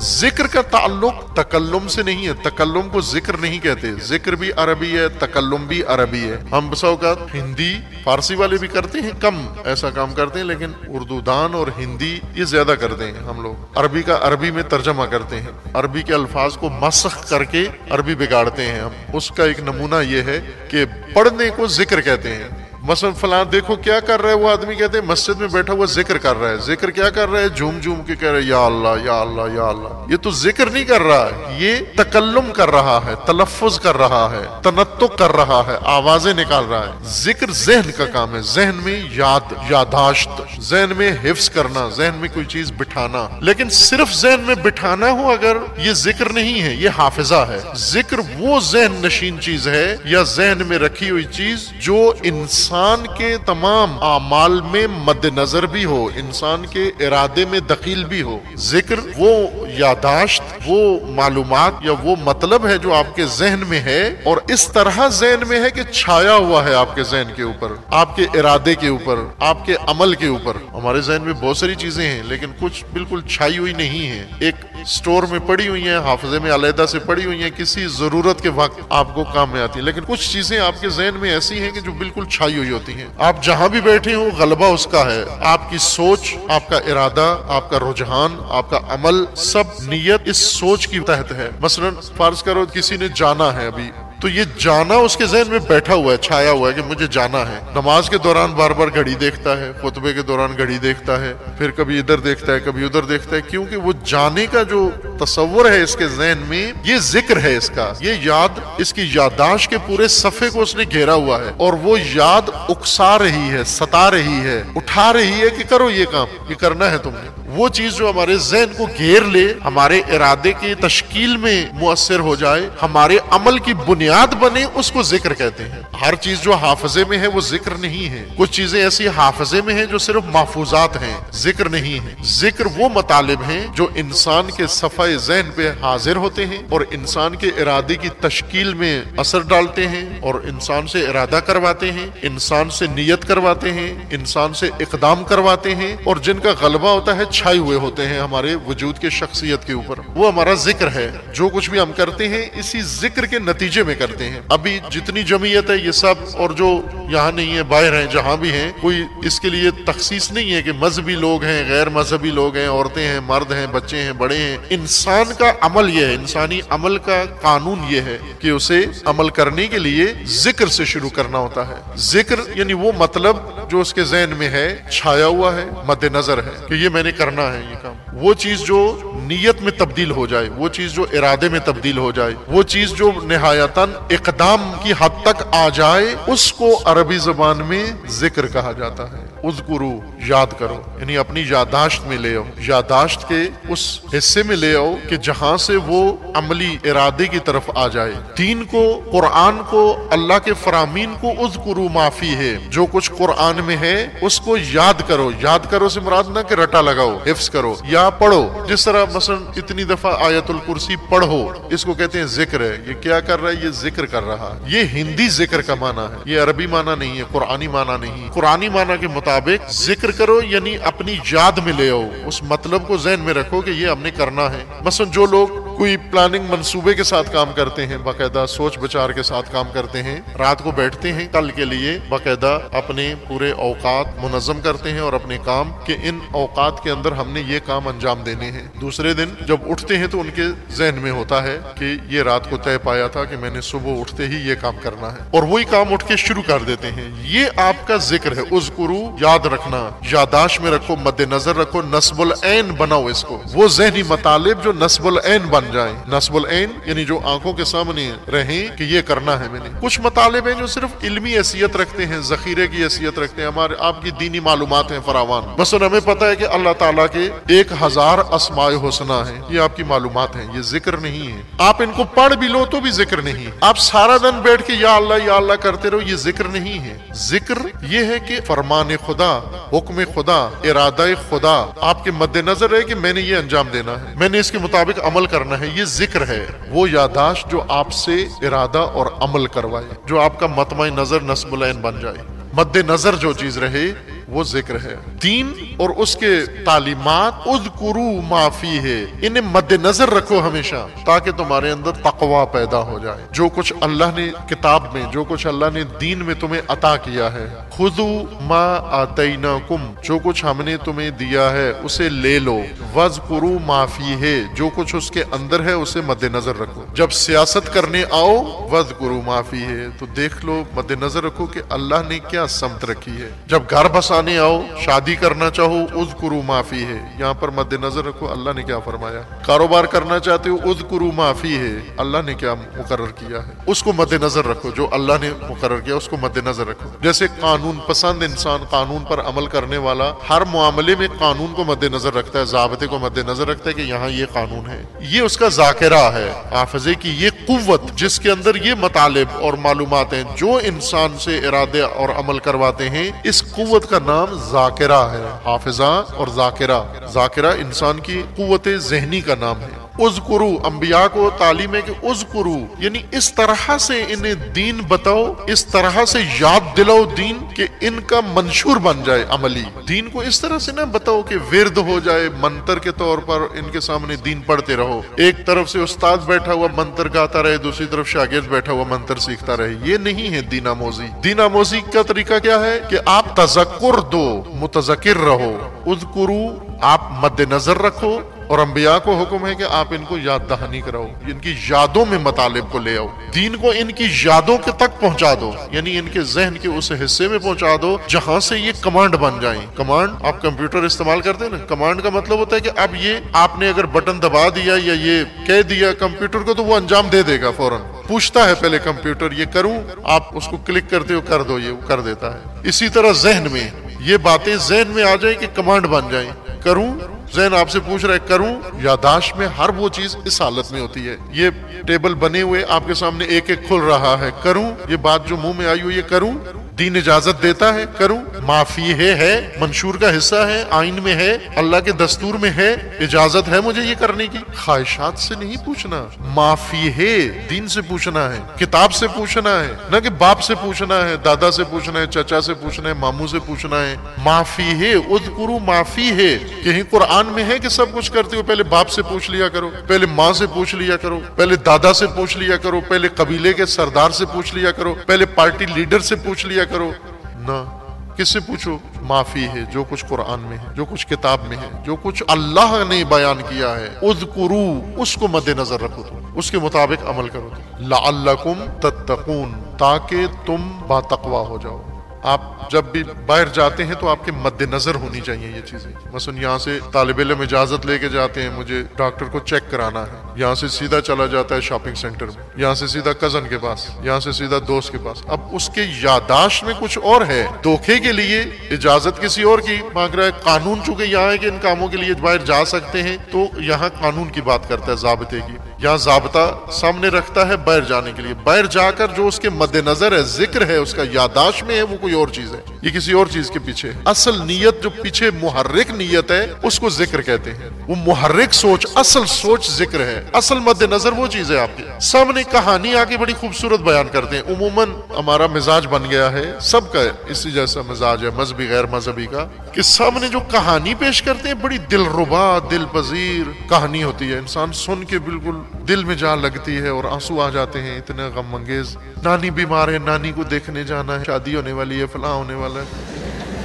ذکر کا تعلق تکلم سے نہیں ہے، تکلم کو ذکر نہیں کہتے، ذکر بھی عربی ہے، تکلم بھی عربی ہے۔ ہم بسا اوقات ہندی فارسی والے بھی کرتے ہیں، کم ایسا کام کرتے ہیں، لیکن اردو دان اور ہندی یہ زیادہ کرتے ہیں۔ ہم لوگ عربی کا عربی میں ترجمہ کرتے ہیں، عربی کے الفاظ کو مسخ کر کے عربی بگاڑتے ہیں ہم۔ اس کا ایک نمونہ یہ ہے کہ پڑھنے کو ذکر کہتے ہیں۔ مثلا فلاں دیکھو کیا کر رہا ہے وہ آدمی، کہتے ہیں مسجد میں بیٹھا ہوا ذکر کر رہا ہے۔ ذکر کیا کر رہا ہے؟ جھوم جھوم کے کہہ رہا ہے یا اللہ یا اللہ یا اللہ۔ یہ تو ذکر نہیں کر رہا ہے، یہ تکلم کر رہا ہے، تلفظ کر رہا ہے، تنطق کر رہا ہے، آوازیں نکال رہا ہے۔ ذکر ذہن کا کام ہے، ذہن میں یاداشت، ذہن میں حفظ کرنا، ذہن میں کوئی چیز بٹھانا۔ لیکن صرف ذہن میں بٹھانا ہو اگر یہ ذکر نہیں ہے، یہ حافظہ ہے۔ ذکر وہ ذہن نشین چیز ہے یا ذہن میں رکھی ہوئی چیز جو انسان کے تمام اعمال میں مد نظر بھی ہو، انسان کے ارادے میں دخیل بھی ہو۔ ذکر وہ یاداشت، وہ معلومات یا وہ مطلب ہے جو آپ کے ذہن میں ہے اور اس طرح ذہن میں ہے کہ چھایا ہوا ہے آپ کے ذہن کے اوپر، آپ کے ارادے کے اوپر، آپ کے عمل کے اوپر۔ ہمارے ذہن میں بہت ساری چیزیں ہیں لیکن کچھ بالکل چھائی ہوئی نہیں ہیں، ایک سٹور میں پڑی ہوئی ہیں، حافظے میں علیحدہ سے پڑی ہوئی ہیں، کسی ضرورت کے وقت آپ کو کام میں آتی ہیں۔ لیکن کچھ چیزیں آپ کے ذہن میں ایسی ہیں کہ جو بالکل چھائی ہوئی ہوتی ہیں، آپ جہاں بھی بیٹھے ہو غلبہ اس کا ہے، آپ کی سوچ، آپ کا ارادہ، آپ کا رجحان، آپ کا عمل، سب نیت اس سوچ کی تحت ہے۔ مثلا فرض کرو کسی نے جانا ہے ابھی، تو یہ جانا اس کے ذہن میں بیٹھا ہوا ہے، چھایا ہوا ہے کہ مجھے جانا ہے۔ نماز کے دوران بار بار گھڑی دیکھتا ہے، خطبے کے دوران گھڑی دیکھتا ہے، پھر کبھی ادھر دیکھتا ہے کبھی ادھر دیکھتا ہے، کیونکہ وہ جانے کا جو تصور ہے اس کے ذہن میں، یہ ذکر ہے اس کا، یہ یاد، اس کی یاداشت کے پورے صفحے کو اس نے گھیرا ہوا ہے اور وہ یاد اکسا رہی ہے، ستا رہی ہے، اٹھا رہی ہے کہ کرو یہ کام، یہ کرنا ہے تم نے۔ وہ چیز جو ہمارے ذہن کو گھیر لے، ہمارے ارادے کی تشکیل میں مؤثر ہو جائے، ہمارے عمل کی بنیاد بنے، اس کو ذکر کہتے ہیں۔ ہر چیز جو حافظے میں ہے وہ ذکر نہیں ہے، کچھ چیزیں ایسی حافظے میں ہیں جو صرف محفوظات ہیں، ذکر نہیں ہے۔ ذکر وہ مطالب ہیں جو انسان کے صفحہ ذہن پہ حاضر ہوتے ہیں اور انسان کے ارادے کی تشکیل میں اثر ڈالتے ہیں اور انسان سے ارادہ کرواتے ہیں، انسان سے نیت کرواتے ہیں، انسان سے اقدام کرواتے ہیں، اور جن کا غلبہ ہوتا ہے چھائے ہوئے ہوتے ہیں ہمارے وجود کے شخصیت کے اوپر۔ وہ ہمارا ذکر ہے۔ جو کچھ بھی ہم کرتے ہیں اسی ذکر کے نتیجے میں کرتے ہیں۔ ابھی جتنی جمعیت ہے یہ سب، اور جو یہاں نہیں ہے باہر ہیں جہاں بھی ہیں، کوئی اس کے لیے تخصیص نہیں ہے کہ مذہبی لوگ ہیں، غیر مذہبی لوگ ہیں، عورتیں ہیں، مرد ہیں، بچے ہیں، بڑے ہیں۔ انسان کا عمل یہ ہے، انسانی عمل کا قانون یہ ہے کہ اسے عمل کرنے کے لیے ذکر سے شروع کرنا ہوتا ہے۔ ذکر یعنی وہ مطلب جو اس کے ذہن میں ہے، چھایا ہوا ہے، مد نظر ہے کہ یہ میں نے کرنا ہے یہ کام۔ وہ چیز جو نیت میں تبدیل ہو جائے، وہ چیز جو ارادے میں تبدیل ہو جائے، وہ چیز جو نہایتاً اقدام کی حد تک آ جائے، اس کو عربی زبان میں ذکر کہا جاتا ہے۔ اذکرو، یاد کرو، یعنی اپنی یاداشت میں لے آؤ، یاداشت کے اس حصے میں لے آؤ کہ جہاں سے وہ عملی ارادے کی طرف آ جائے۔ دین کو، قرآن کو، اللہ کے فرامین کو اذکرو ما فیہ ہے، جو کچھ قرآن میں ہے اس کو یاد کرو۔ یاد کرو سے مراد نہ کہ رٹا لگاؤ، حفظ کرو یا پڑھو۔ جس طرح مثلا اتنی دفعہ آیت الکرسی پڑھو، اس کو کہتے ہیں ذکر ہے۔ یہ کیا کر رہا ہے؟ یہ ذکر کر رہا ہے۔ یہ ہندی ذکر کا معنی ہے، یہ عربی معنی نہیں ہے، قرآنی معنی نہیں۔ قرآنی معنی کے مطابق ذکر کرو یعنی اپنی یاد میں لے آؤ، اس مطلب کو ذہن میں رکھو کہ یہ ہم نے کرنا ہے۔ مثلا جو لوگ کوئی پلاننگ منصوبے کے ساتھ کام کرتے ہیں، باقاعدہ سوچ بچار کے ساتھ کام کرتے ہیں، رات کو بیٹھتے ہیں کل کے لیے، باقاعدہ اپنے پورے اوقات منظم کرتے ہیں اور اپنے کام کہ ان اوقات کے اندر ہم نے یہ کام انجام دینے ہیں۔ دوسرے دن جب اٹھتے ہیں تو ان کے ذہن میں ہوتا ہے کہ یہ رات کو طے پایا تھا کہ میں نے صبح اٹھتے ہی یہ کام کرنا ہے، اور وہی کام اٹھ کے شروع کر دیتے ہیں۔ یہ آپ کا ذکر ہے۔ اذکرو، یاد رکھنا، یاداشت میں رکھو، مد نظر رکھو، نصب العین بناؤ اس کو، وہ ذہنی مطالب جو نصب العین بن جائیں۔ نصب العین یعنی جو آنکھوں کے سامنے رہیں کہ یہ کرنا ہے میں نے۔ کچھ مطالب ہیں جو صرف علمی حیثیت رکھتے ہیں، ذخیرے کی حیثیت رکھتے ہیں، ہمارے آپ کی دینی معلومات ہیں فراوان۔ مثلا ہمیں پتہ ہے کہ اللہ تعالیٰ کے 1000 اسماء حسنی ہیں، یہ آپ کی معلومات ہیں، یہ ذکر نہیں ہے۔ آپ ان کو پڑھ بھی لو تو بھی ذکر نہیں۔ آپ سارا دن بیٹھ کے یا اللہ کرتے رہو، یہ ذکر نہیں ہے۔ ذکر یہ ہے کہ فرمان خدا، حکم خدا، ارادہ خدا آپ کے مد نظر ہے کہ میں نے یہ انجام دینا ہے، میں نے اس کے مطابق عمل کرنا ہے۔ یہ ذکر ہے، وہ یاداشت جو آپ سے ارادہ اور عمل کروائے، جو آپ کا مطمع نظر نصب العین بن جائے۔ مد نظر جو چیز رہے وہ ذکر ہے. دین اور اس کے تعلیمات اذکروا ما فیہ، انہیں مد نظر رکھو ہمیشہ تاکہ تمہارے اندر تقوی پیدا ہو جائے. جو کچھ اللہ نے کتاب میں، جو کچھ اللہ نے دین میں تمہیں عطا کیا ہے، خذوا ما آتیناکم، جو کچھ ہم نے تمہیں دیا ہے اسے لے لو. واذکروا ما فیہ، جو کچھ اس کے اندر ہے اسے مد نظر رکھو. جب سیاست کرنے آؤ واذکروا ما فیہ، تو دیکھ لو، مد نظر رکھو کہ اللہ نے کیا سمت رکھی ہے. جب گھر بسانے آؤ، شادی کرنا چاہو، اذکروا ما فیہ، یہاں پر مد نظر رکھو اللہ نے کیا فرمایا. کاروبار کرنا چاہتے ہو، اذکروا ما فیہ، اللہ نے کیا مقرر کیا ہے اس کو مد نظر رکھو. جو اللہ نے مقرر کیا اس کو مد نظر رکھو. جیسے قانون پسند انسان، قانون پر عمل کرنے والا، ہر معاملے میں قانون کو مد نظر رکھتا ہے، ضابطے کو مد نظر رکھتا ہے کہ یہاں یہ قانون ہے. یہ اس کا ذاکرہ ہے، حافظے کی یہ قوت جس کے اندر یہ مطالب اور معلومات ہیں جو انسان سے ارادے اور عمل کرواتے ہیں، اس قوت کا نام ذاکرہ ہے. حافظہ اور ذاکرہ، ذاکرہ انسان کی قوت ذہنی کا نام ہے. اذکرو، انبیاء کو تعلیم ہے کہ اذکرو یعنی اس طرح سے انہیں دین بتاؤ، اس طرح سے یاد دلاؤ دین کہ ان کا منشور بن جائے عملی. دین کو اس طرح سے نہ بتاؤ کہ ورد ہو جائے، منتر کے طور پر ان کے سامنے دین پڑھتے رہو. ایک طرف سے استاد بیٹھا ہوا منتر گاتا رہے، دوسری طرف شاگرد بیٹھا ہوا منتر سیکھتا رہے. یہ نہیں ہے دین آموزی. دین آموزی کا طریقہ کیا ہے کہ آپ تذکر دو، متذکر رہو. اذکرو، آپ مد نظر رکھو، اور انبیاء کو حکم ہے کہ آپ ان کو یاد دہانی کراؤ، ان کی یادوں میں مطالب کو لے آؤ. دین کو ان کی یادوں کے تک پہنچا دو، یعنی ان کے ذہن کے اس حصے میں پہنچا دو جہاں سے یہ کمانڈ بن جائیں. کمانڈ، آپ کمپیوٹر استعمال کرتے ہیں نا، کمانڈ کا مطلب ہوتا ہے کہ اب یہ آپ نے اگر بٹن دبا دیا یا یہ کہہ دیا کمپیوٹر کو تو وہ انجام دے دے گا فوراً. پوچھتا ہے پہلے کمپیوٹر یہ کروں، آپ اس کو کلک کرتے ہو کر دو، یہ وہ کر دیتا ہے. اسی طرح ذہن میں یہ باتیں ذہن میں آ جائیں کہ کمانڈ بن جائیں. کروں، ذہن آپ سے پوچھ رہا ہے کروں. یاداشت میں ہر وہ چیز اس حالت میں ہوتی ہے. یہ ٹیبل بنے ہوئے آپ کے سامنے ایک ایک کھل رہا ہے، کروں. یہ بات جو منہ میں آئی ہوئی ہے کروں. دین اجازت دیتا ہے کروں. معافی ہے، منشور کا حصہ ہے، آئین میں ہے، اللہ کے دستور میں ہے، اجازت ہے مجھے یہ کرنے کی. خواہشات سے نہیں پوچھنا، معافی ہے دین سے پوچھنا ہے، کتاب سے پوچھنا ہے، نہ کہ باپ سے پوچھنا ہے، دادا سے پوچھنا ہے، چچا سے پوچھنا ہے، ماموں سے پوچھنا ہے. معافی ہے، اذکروا معافی ہے. کہیں قرآن میں ہے کہ سب کچھ کرتے ہو پہلے باپ سے پوچھ لیا کرو، پہلے ماں سے پوچھ لیا کرو، پہلے دادا سے پوچھ لیا کرو، پہلے قبیلے کے سردار سے پوچھ لیا کرو، پہلے پارٹی لیڈر سے پوچھ لیا کرو. نہ، کس سے پوچھو؟ معافی ہے، جو کچھ قرآن میں ہے، جو کچھ کتاب میں ہے، جو کچھ اللہ نے بیان کیا ہے. اذکروا، اس کو مد نظر رکھو، تم اس کے مطابق عمل کرو. لعلکم تتقون، تاکہ تم باتقوا ہو جاؤ. آپ جب بھی باہر جاتے ہیں تو آپ کے مد نظر ہونی چاہیے یہ چیزیں. مثلا یہاں سے طالب علم اجازت لے کے جاتے ہیں، مجھے ڈاکٹر کو چیک کرانا ہے، یہاں سے سیدھا چلا جاتا ہے شاپنگ سینٹر میں، یہاں سے سیدھا کزن کے پاس، یہاں سے سیدھا دوست کے پاس. اب اس کے یاداشت میں کچھ اور ہے، دھوکے کے لیے اجازت کسی اور کی مانگ رہا ہے. قانون چونکہ یہاں ہے کہ ان کاموں کے لیے باہر جا سکتے ہیں، تو یہاں قانون کی بات کرتا ہے، ضابطے کی. یہاں ضابطہ سامنے رکھتا ہے باہر جانے کے لیے. باہر جا کر جو اس کے مد نظر ہے، ذکر ہے، اس کا یاداشت میں ہے، وہ کوئی اور چیز ہے، یہ کسی اور چیز کے پیچھے ہے. اصل نیت جو پیچھے محرک نیت ہے اس کو ذکر کہتے ہیں. وہ محرک سوچ، اصل سوچ ذکر ہے. اصل مد نظر وہ چیز ہے آپ کے سامنے. کہانی آگے بڑی خوبصورت بیان کرتے ہیں. عموماً ہمارا مزاج بن گیا ہے، سب کا اسی جیسا مزاج ہے، مذہبی غیر مذہبی کا، کہ سامنے جو کہانی پیش کرتے ہیں بڑی دلربا، دل پذیر کہانی ہوتی ہے. انسان سن کے بالکل دل میں جا لگتی ہے اور آنسو آ جاتے ہیں، اتنے غم انگیز. نانی بیمار ہے، نانی کو دیکھنے جانا ہے، شادی ہونے والی ہے، فلاں ہونے والا ہے.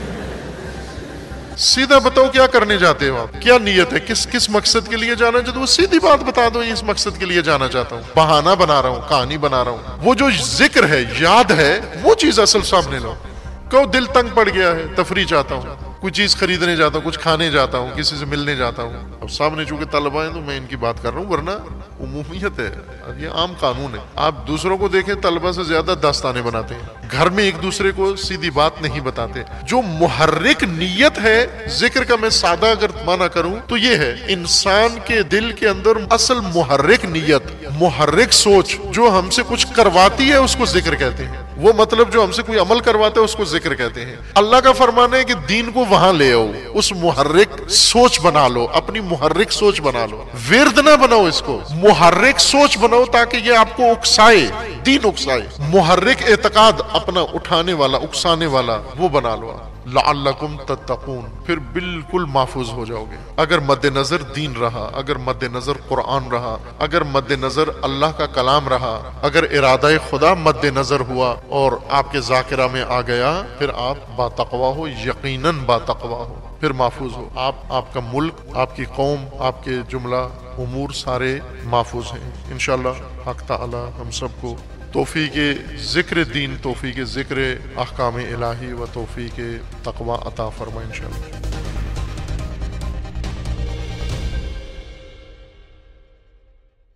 سیدھا بتاؤ کیا کرنے جاتے ہو آپ، کیا نیت ہے، کس مقصد کے لیے جانا چاہتے ہو؟ سیدھی بات بتا دو، اس مقصد کے لیے جانا چاہتا ہوں. بہانہ بنا رہا ہوں، کہانی بنا رہا ہوں. وہ جو ذکر ہے، یاد ہے، وہ چیز اصل سامنے لاؤ. کہو دل تنگ پڑ گیا ہے، تفریح چاہتا ہوں، کوئی چیز خریدنے جاتا ہوں، کچھ کھانے جاتا ہوں، کسی سے ملنے جاتا ہوں. اب سامنے چونکہ طلبہ ہیں تو میں ان کی بات کر رہا ہوں، ورنہ عمومیت ہے، یہ عام قانون ہے. آپ دوسروں کو دیکھیں، طلبہ سے زیادہ داستانیں بناتے ہیں، گھر میں ایک دوسرے کو سیدھی بات نہیں بتاتے. جو محرک نیت ہے ذکر کا، میں سادہ اگر معنی کروں تو یہ ہے، انسان کے دل کے اندر اصل محرک نیت، محرک سوچ جو ہم سے کچھ کرواتی ہے اس کو ذکر کہتے ہیں. وہ مطلب جو ہم سے کوئی عمل کرواتا ہے اس کو ذکر کہتے ہیں. اللہ کا فرمان ہے کہ دین کو وہاں لے آؤ، اس محرک سوچ بنا لو، اپنی محرک سوچ بنا لو. ورد نہ بناؤ، اس کو محرک سوچ بناؤ تاکہ یہ آپ کو اکسائے، دین اکسائے. محرک اعتقاد اپنا اٹھانے والا، اکسانے والا، وہ بنا لو. لعلکم تتقون، پھر بالکل محفوظ ہو جاؤ گے۔ اگر مد نظر دین رہا، اگر مد نظر قرآن رہا، اگر مد نظر اللہ کا کلام رہا، اگر ارادہ خدا مد نظر ہوا اور آپ کے ذاکرہ میں آ گیا، پھر آپ باتقوا ہو، یقیناً باتقوا ہو، پھر محفوظ ہو۔ آپ کا ملک، آپ کی قوم، آپ کے جملہ امور سارے محفوظ ہیں انشاءاللہ۔ حق تعالی ہم سب کو توفیق ذکر دین، توفیق ذکر احکام الہی و توفیق تقوی عطا فرمائے انشاءاللہ۔